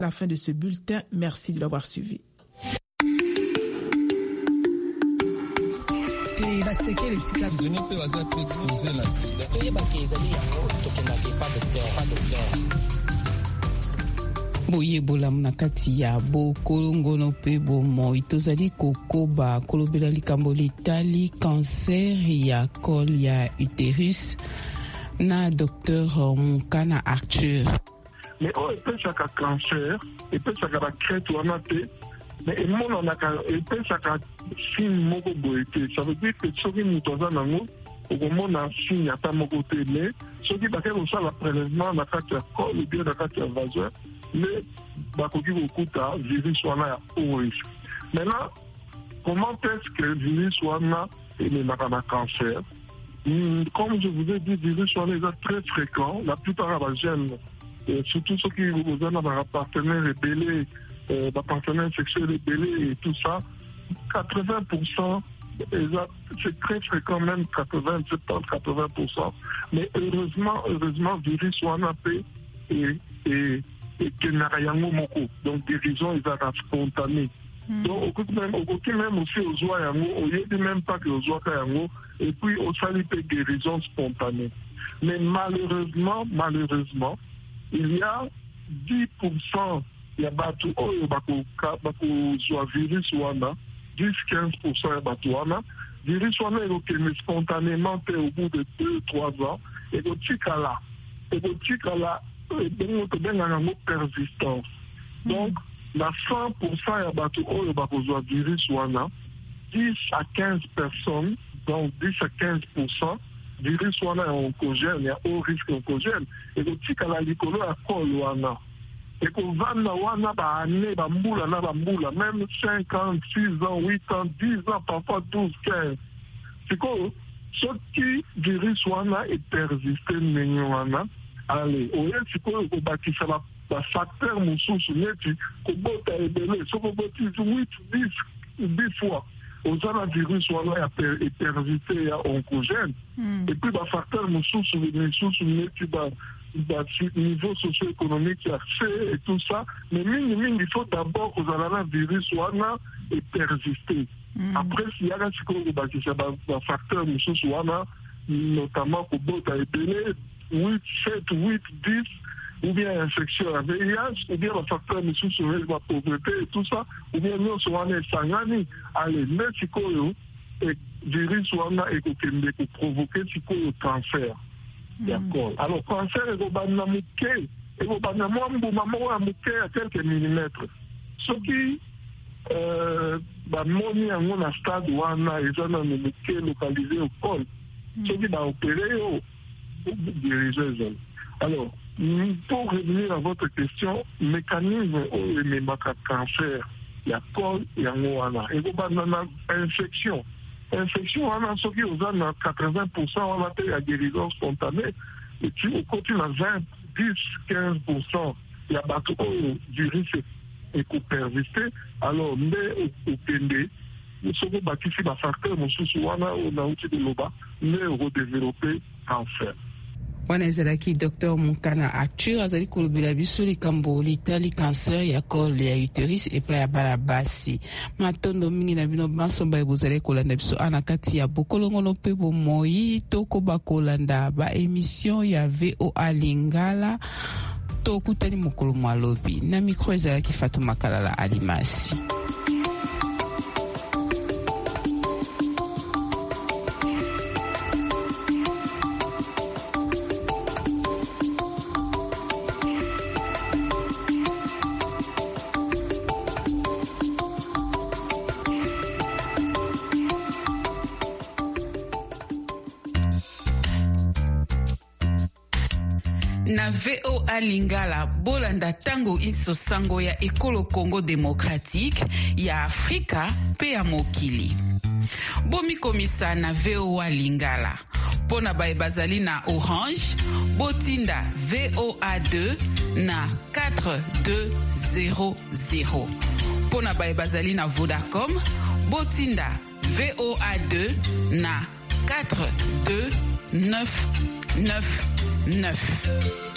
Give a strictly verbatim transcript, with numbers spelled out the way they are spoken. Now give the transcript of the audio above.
À la fin de ce bulletin, merci de l'avoir suivi. boyebola na kati ya bokolongono pe bomoi tozali kokoba kolobela likambo litali cancer ya col ya utérus na docteur Mukana Arthur. Mais on peut chaque cancer et peut chaque crête ou amate mais mon on a et peut chaque signe moko boité ça veut dire que soki mutoza nango okomona signe ata moko te mais soki bakela osala prélèvement na kati ya col ou bien na kati ya vagin mais bakoki kokuta virus wana ya haut risque. Maintenant, comment est-ce que le virus wana ememaka na cancer? Comme je vous ai dit, le virus wana est très fréquent. La plupart des jeunes, surtout ceux qui ont un partenaire rebellé, des partenaires sexuels rebellés et tout ça, quatre-vingts pour cent, c'est très fréquent, même quatre-vingts, soixante-dix, quatre-vingts pour cent. Mais heureusement, heureusement, le virus wana est et donc guérison est spontanée. Mm. Donc au même au côté même aussi aux joies yango au lieu de même pas que aux joies yango et puis au salut de guérison spontanée. Mais malheureusement malheureusement il y a dix pour cent il y a batu oyo bako bako joie virus wana dix à quinze pour cent ya batu wana virus wana est spontanément au bout de deux trois ans et au tikala et au tikala persistance. Donc, la cent pour cent ya bato oyo bakozwa virus wana, dix à quinze personnes, donc dix à quinze pour cent, virus wana ya oncogène, ya haut risque oncogène, et que tika la likolo ya col wana. Et que vana wana ba ane, ba mbula na ba mbula, même cinquante, six ans, huit ans, dix ans, parfois douze, quinze. C'est que ce qui virus wana est persisté nenyo wana, allez, oye sikoyo kobakisa ba facteur mosusu neti kobota ebele soko boti huit dix fois ozana virus wana ya persisté ya oncogène et puis ba facteur mosusu mosusu neti ba ba niveau socio-économique ya C et tout ça mais mingi mingi il faut d'abord kozala na virus wana et persister après s'il y a sikoyo kobakisa ba facteur mosusu wana notamment kobota ebele huit, sept, huit, dix, ou bien infection à V I H, ou bien le facteur de sous-soleil, la pauvreté et tout ça, ou bien nous sommes en Sangani, allez, mais si le virus est pour provoquer le cancer. D'accord. Alors, cancer est au banamouké, et au banamouké, banamouké à quelques millimètres. Ce qui, euh, bah, moni en un stade où on a, ils ont un mouké localisé au col. Ce qui va opérer au diriger. Alors, pour revenir à votre question, mécanisme où les cancer, il y a col et en et infection. Infection, on a ce qui aux quatre-vingts pour cent on a la guérison spontanée, et puis au côté de vingt, dix, quinze pour cent, il y a bateau virus et qu'on persiste, alors, mais au P N D, nous sommes bâtis sur la facteur, nous sommes on a outil de l'Oba, mais au redévelopper cancer. wana ezalaki docteur Mukana Arthur azali kolobela biso likambo litali cancer ya col ya utérus epai ya bana basi matondo mingi na bino bansomba ebozali kolanda biso ana kati ya bokolongono mpe bomoi tokoba kolanda ba émission ya V O A Lingala tokutani mokolo malobi na micro ezalaki Fatuma Kalala Alimasi. Na V O A Lingala bolanda tango inso sango ya ekolo Congo démocratique ya Afrika pe ya mokili. Bomi komisa na V O A Lingala. Pona bae bazali na Orange, botinda V O A deux na quatre deux zéro zéro. Pona bae bazali na Vodacom, botinda V O A deux na quatre deux neuf neuf neuf.